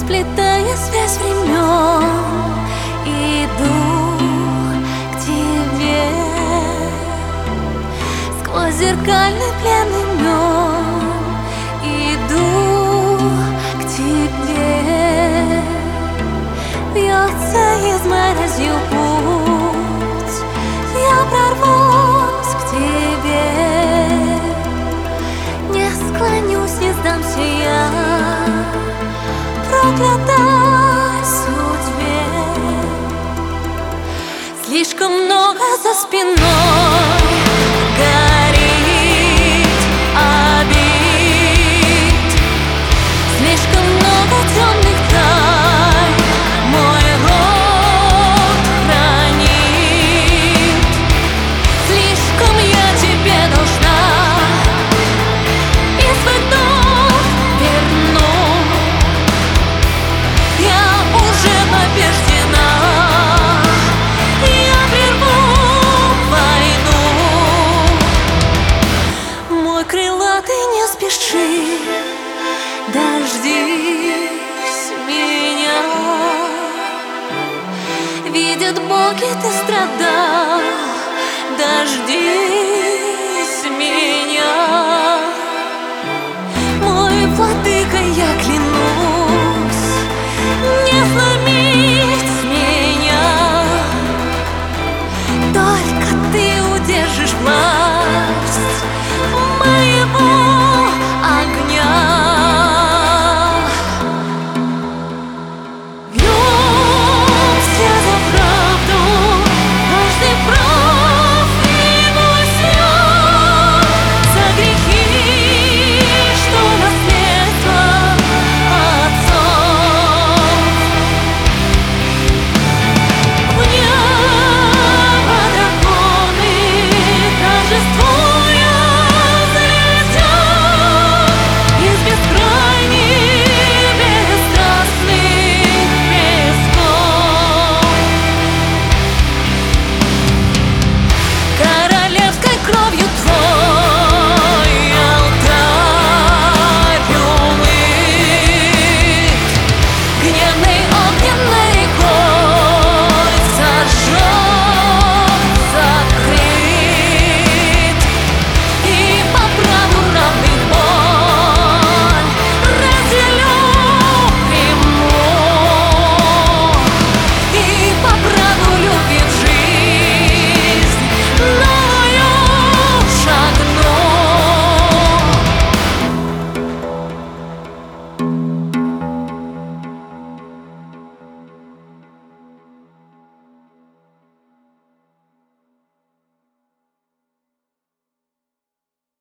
сплетая связь времен, иду к тебе сквозь зеркальный пленный имен. Иду к тебе, бьется изморозью путь, я прорвусь к тебе, не склонюсь, не сдамся я проклятой судьбе. Слишком много за спиной горит обид, слишком много темных тайн мой род хранит. Слишком я тебе должна, и свой долг верну. Я уже побеждена, я прерву войну. Мой крылатый, не спеши, дождись меня. Видят боги, ты страдал, дождись